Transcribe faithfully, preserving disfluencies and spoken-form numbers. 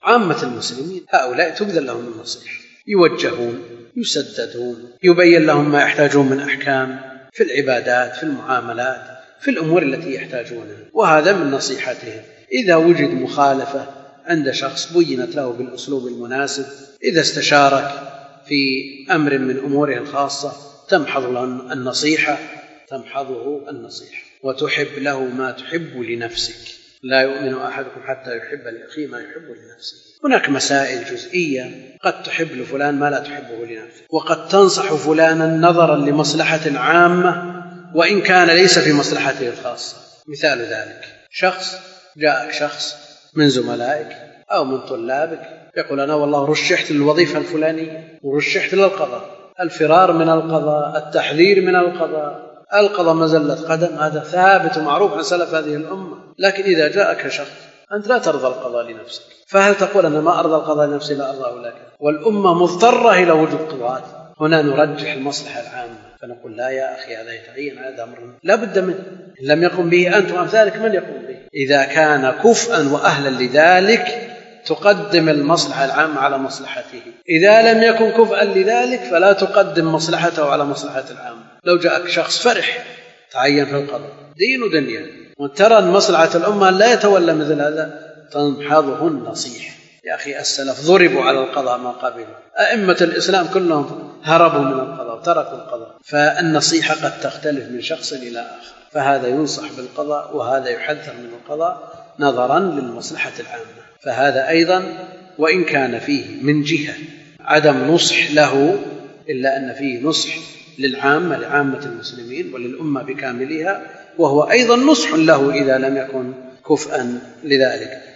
عامة المسلمين هؤلاء تبذل لهم النصيحة، يوجهون، يسددون، يبين لهم ما يحتاجون من أحكام في العبادات، في المعاملات، في الأمور التي يحتاجونها، وهذا من نصيحتهم. إذا وجد مخالفة عند شخص بينت له بالأسلوب المناسب، إذا استشارك في أمر من أموره الخاصة تمحض له النصيحة تمحضه النصيحة وتحب له ما تحب لنفسك. لا يؤمن أحدكم حتى يحب لأخيه ما يحب لنفسه. هناك مسائل جزئية قد تحب لفلان ما لا تحبه لنفسه، وقد تنصح فلانا نظرا لمصلحة عامة وإن كان ليس في مصلحته الخاصة. مثال ذلك شخص جاءك شخص من زملائك أو من طلابك يقول أنا والله رشحت للوظيفة الفلانية ورشحت للقضاء، الفرار من القضاء، التحذير من القضاء، القضاء مزلة قدم، هذا ثابت ومعروف عن سلف هذه الأمة. لكن إذا جاءك شخص أنت لا ترضى القضاء لنفسك، فهل تقول أنا ما أرضى القضاء لنفسي لا أرضاه لك؟ والأمة مضطرة إلى وجود قضاة، هنا نرجح المصلحة العامة فنقول لا يا أخي هذا يتعين، هذا أمر لا بد منه، إن لم يقم به أنت وأمثالك من يقوم به؟ إذا كان كفءا وأهلا لذلك تقدم المصلحة العامة على مصلحته، إذا لم يكن كفءا لذلك فلا تقدم مصلحته على مصلحة العامة. لو جاءك شخص فرح تعين في القضاء دين ودنيا وترى أن مصلحة الأمة لا يتولى مثل هذا تنحضه النصيحة. يا أخي السلف ضربوا على القضاء ما قبلوا، أئمة الإسلام كلهم هربوا من القضاء وتركوا القضاء. فالنصيحة قد تختلف من شخص إلى آخر، فهذا ينصح بالقضاء وهذا يحذر من القضاء نظرا للمصلحة العامة. فهذا أيضا وإن كان فيه من جهة عدم نصح له إلا أن فيه نصح للعامة لعامة المسلمين وللأمة بكاملها، وهو أيضا نصح له إذا لم يكن كفءا لذلك.